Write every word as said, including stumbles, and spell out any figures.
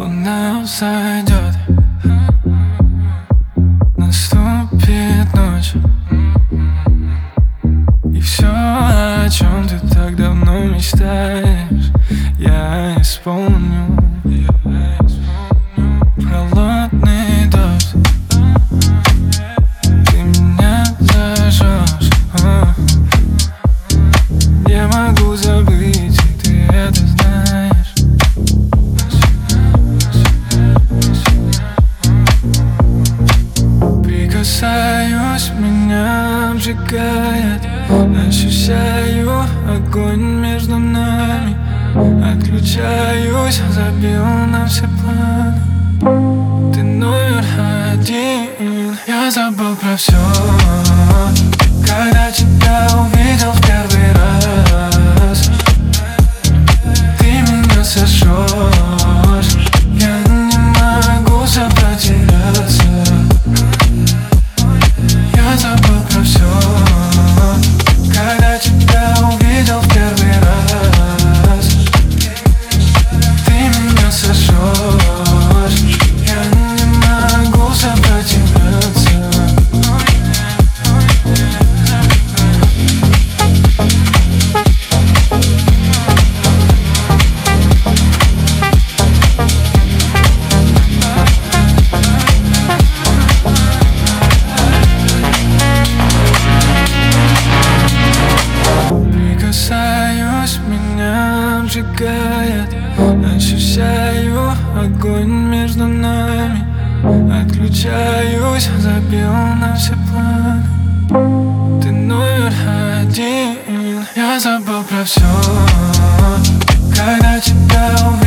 Луна взойдет, наступит ночь, и все, о чем ты так давно мечтаешь, я исполню. Холодный дождь, ты меня зажжешь. Не могу забыть, и ты это знаешь. Прикасаюсь, меня обжигает, ощущаю огонь между нами. Отключаюсь, забил на все планы. Ты номер один, я забыл про все, когда тебя увидел в первый раз. Ты меня сожжешь, я не могу сопротивляться. Я забыл про все, когда тебя увидел в первый раз. Ты меня сожжешь, я не могу сопротивляться. Прикасаюсь, меня обжигает, ощущаю огонь между нами. Отключаюсь, забил на все планы. Ты номер один, я забыл про все, когда тебя увидел.